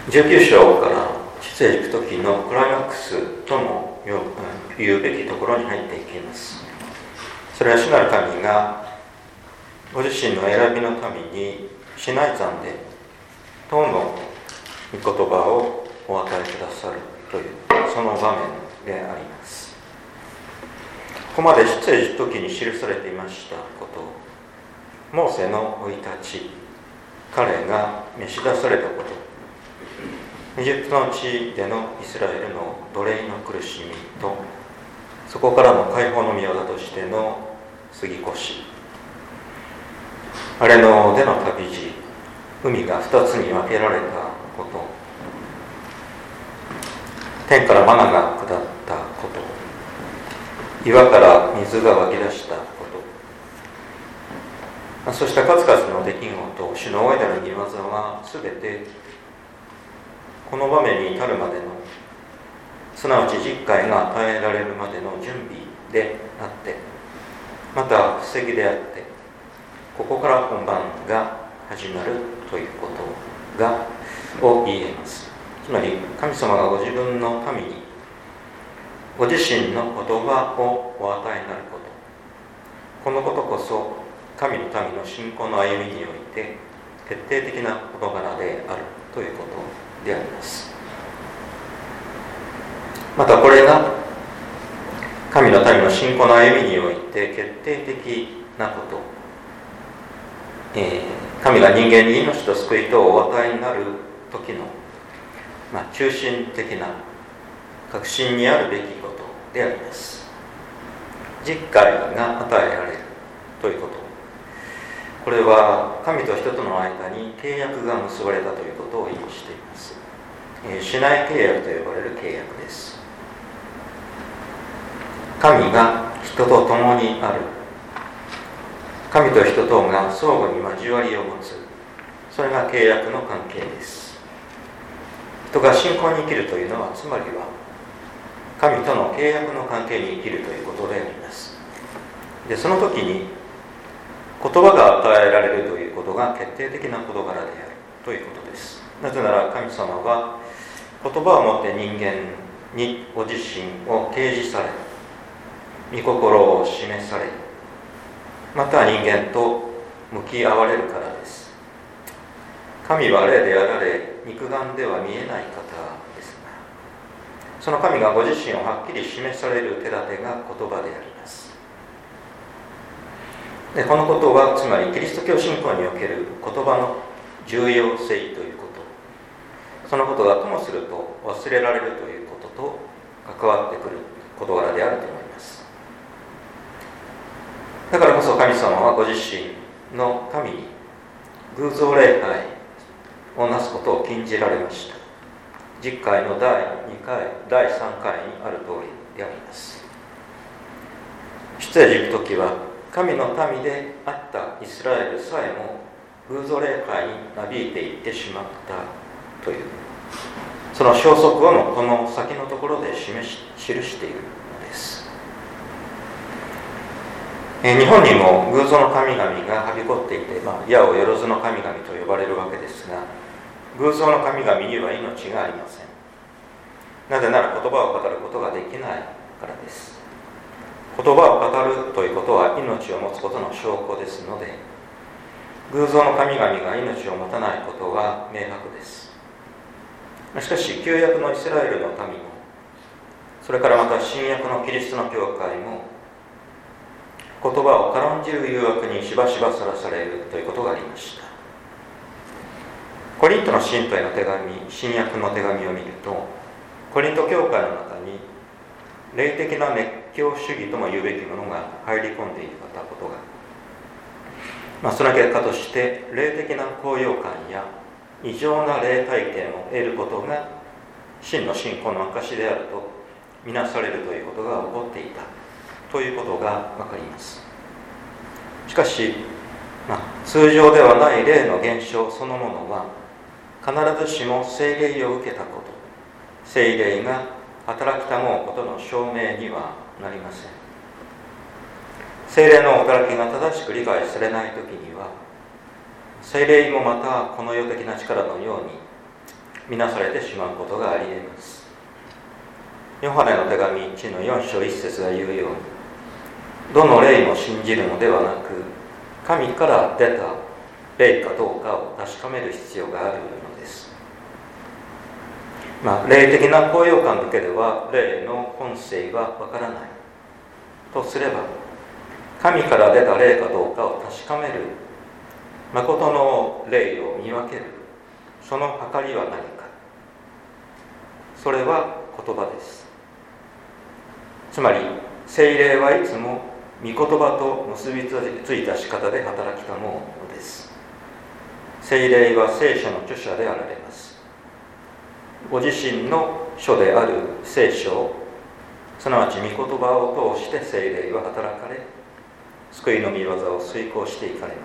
19章から出エジプト記のクライマックスとも言うべきところに入っていきます。それは主なる神がご自身の選びの民にシナイ山で10の御言葉をお与えくださるというその場面であります。ここまで出エジプト記に記されていましたこと、モーセの生い立ち、彼が召し出されたこと、エジプトの地でのイスラエルの奴隷の苦しみと、そこからの解放の御業としての杉越、荒れ野での旅路、海が2つに分けられたこと、天からマナが下ったこと、岩から水が湧き出したこと、そうした数々の出来事、主の大いなる御業はすべてこの場面に至るまでの、すなわち十戒が与えられるまでの準備であって、また布石であって、ここから本番が始まるということを言えます。つまり神様がご自分の民にご自身の言葉をお与えになること、このことこそ神の民の信仰の歩みにおいて決定的な事柄であるということであります。またこれが神の民の信仰の歩みにおいて決定的なこと、神が人間に命と救いとをお与えになる時の、中心的な確信にあるべきことであります。十戒が与えられるということ、これは神と人との間に契約が結ばれたということを意味しています。シナイ契約と呼ばれる契約です。神が人と共にある、神と人とが相互に交わりを持つ、それが契約の関係です。人が信仰に生きるというのは、つまりは神との契約の関係に生きるということであります。で、その時に言葉が与えられるということが決定的な事柄であるということです。なぜなら神様は言葉をもって人間にご自身を掲示され、御心を示され、また人間と向き合われるからです。神は霊であられ、肉眼では見えない方ですが、その神がご自身をはっきり示される手立てが言葉であります。で、このことはつまりキリスト教信仰における言葉の重要性ということ、そのことがともすると忘れられるということと関わってくる事柄であると思います。だからこそ神様はご自身の民に偶像礼拝をなすことを禁じられました。十戒の第2回、第3回にある通りであります。出エジプト記は神の民であったイスラエルさえも偶像礼拝になびいていってしまったという、その消息をのこの先のところで記しているのです。日本にも偶像の神々がはびこっていて、矢をよろずの神々と呼ばれるわけですが、偶像の神々には命がありません。なぜなら言葉を語ることができないからです。言葉を語るということは命を持つことの証拠ですので、偶像の神々が命を持たないことは明白です。しかし旧約のイスラエルの民も、それからまた新約のキリストの教会も、言葉を軽んじる誘惑にしばしばさらされるということがありました。コリントの信徒への手紙、新約の手紙を見ると、コリント教会の中に霊的な熱狂主義とも言うべきものが入り込んでいたことが、その結果として霊的な高揚感や異常な霊体験を得ることが真の信仰の証であるとみなされるということが起こっていたということが分かります。しかし、通常ではない霊の現象そのものは必ずしも聖霊を受けたこと、聖霊が働きたもうことの証明にはなりません。聖霊の働きが正しく理解されないときには、聖霊もまたこの世的な力のように見なされてしまうことがあり得ます。ヨハネの手紙1の4章1節が言うように、どの霊も信じるのではなく、神から出た霊かどうかを確かめる必要があるのです。霊的な高揚感だけでは霊の本性はわからないとすれば、神から出た霊かどうかを確かめる誠の霊を見分ける、その計りは何か。それは言葉です。つまり聖霊はいつも御言葉と結びついた仕方で働きたものです。聖霊は聖書の著者であられます。ご自身の書である聖書を、すなわち御言葉を通して聖霊は働かれ、救いの御業を遂行していかれます。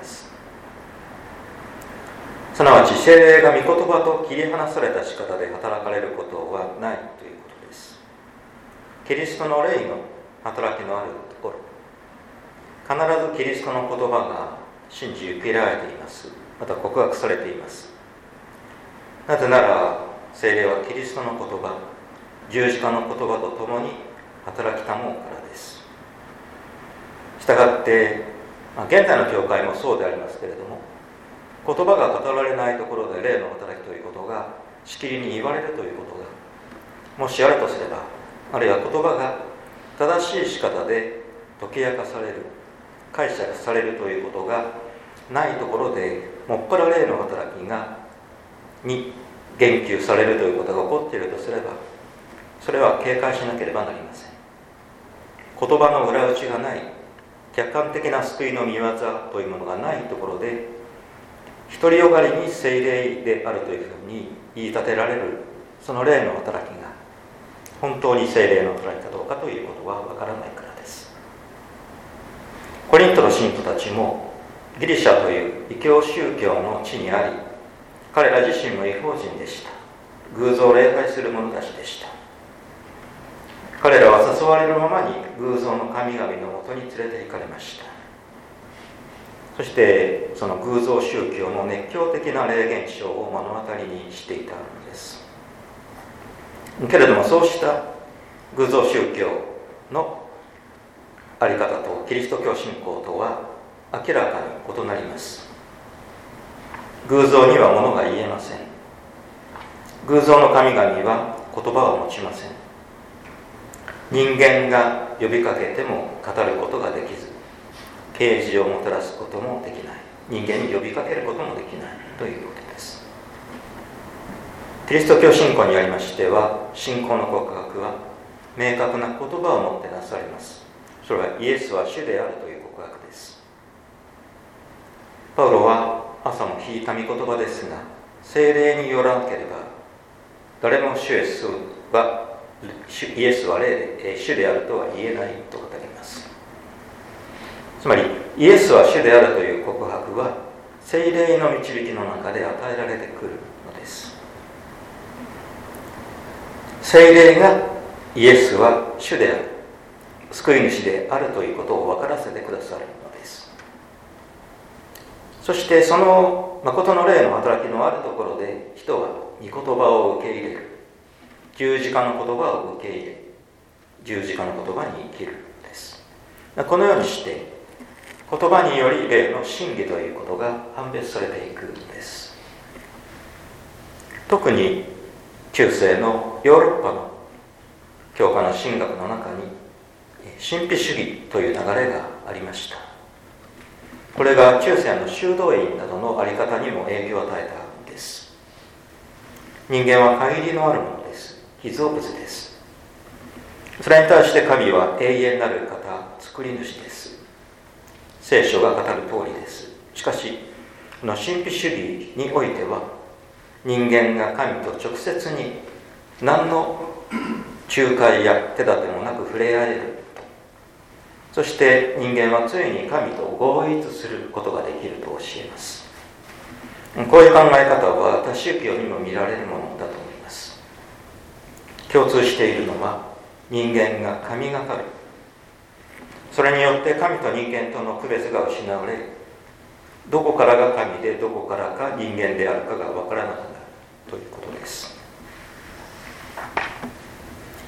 すなわち聖霊が御言葉と切り離された仕方で働かれることはないということです。キリストの霊の働きのあるところ、必ずキリストの言葉が信じ受け入れられています。また告白されています。なぜなら聖霊はキリストの言葉、十字架の言葉とともに働きたもうからです。したがって、現在の教会もそうでありますけれども、言葉が語られないところで霊の働きということがしきりに言われるということがもしあるとすれば、あるいは言葉が正しい仕方で解き明かされる、解釈されるということがないところで、もっぱら霊の働きに言及されるということが起こっているとすれば、それは警戒しなければなりません。言葉の裏打ちがない、客観的な救いの御業というものがないところで、独りよがりに聖霊であるというふうに言い立てられる、その霊の働きが本当に聖霊の働きかどうかということはわからないからです。コリントの信徒たちもギリシャという異教宗教の地にあり、彼ら自身も異邦人でした。偶像を礼拝する者たちでした。彼らは誘われるままに偶像の神々のもとに連れて行かれました。そしてその偶像宗教の熱狂的な霊現象を目の当たりにしていたのです。けれども、そうした偶像宗教のあり方とキリスト教信仰とは明らかに異なります。偶像には物が言えません。偶像の神々は言葉を持ちません。人間が呼びかけても語ることができず、啓示をもたらすこともできない。人間に呼びかけることもできないということです。キリスト教信仰にありましては、信仰の告白は明確な言葉をもってなされます。それはイエスは主であるという告白です。パウロは朝も聞いた御言葉ですが、聖霊によらなければ誰もイエスは霊で主であるとは言えないと語ります。つまりイエスは主であるという告白は聖霊の導きの中で与えられてくるのです。聖霊がイエスは主である、救い主であるということを分からせてくださるのです。そしてその誠の霊の働きのあるところで、人は御言葉を受け入れる、十字架の言葉を受け入れ、十字架の言葉に生きるのです。このようにして言葉により霊の真理ということが判別されていくんです。特に中世のヨーロッパの教科の神学の中に神秘主義という流れがありました。これが中世の修道院などの在り方にも影響を与えたんです。人間は限りのあるものです。被造物です。それに対して神は永遠なる方、作り主です。聖書が語る通りです。しかしこの神秘主義においては、人間が神と直接に何の仲介や手立てもなく触れ合えると、そして人間はついに神と合一することができると教えます。こういう考え方は他宗教にも見られるものだと思います。共通しているのは、人間が神がかる、それによって神と人間との区別が失われ、どこからが神でどこからか人間であるかが分からなくなるということです。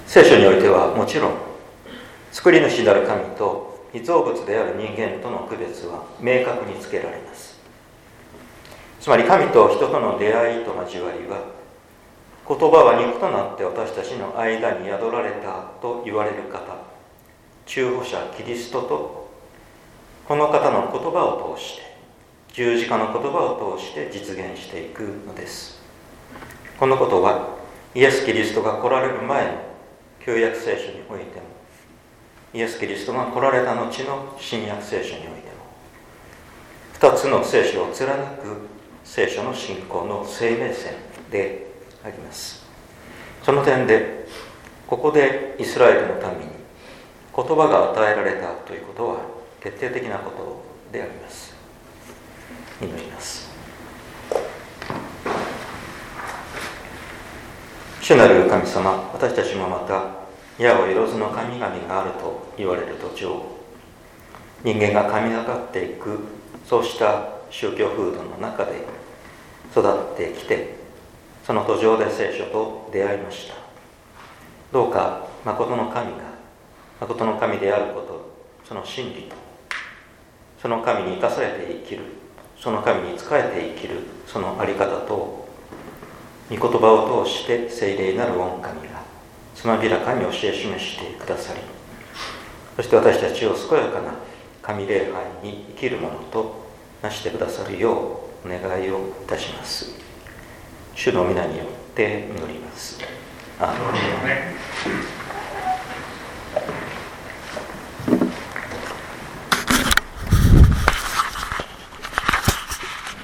聖書においてはもちろん作り主である神と被造物である人間との区別は明確につけられます。つまり神と人との出会いと交わりは、言葉は肉となって私たちの間に宿られたと言われる方、中保者キリストと、この方の言葉を通して、十字架の言葉を通して実現していくのです。このことはイエス・キリストが来られる前の旧約聖書においても、イエス・キリストが来られた後の新約聖書においても、二つの聖書を貫く聖書の信仰の生命線であります。その点で、ここでイスラエルの民に言葉が与えられたということは決定的なことであります。祈ります。主なる神様、私たちもまた矢を色ずの神々があると言われる土壌、人間が神がかっていくそうした宗教風土の中で育ってきて、その土壌で聖書と出会いました。どうか誠の神が誠の神であること、その真理と、その神に生かされて生きる、その神に仕えて生きるそのあり方と、御言葉を通して聖霊なる御神がつまびらかに教え示してくださり、そして私たちを健やかな神礼拝に生きるものとなしてくださるようお願いをいたします。主の皆によって祈ります。アーメン。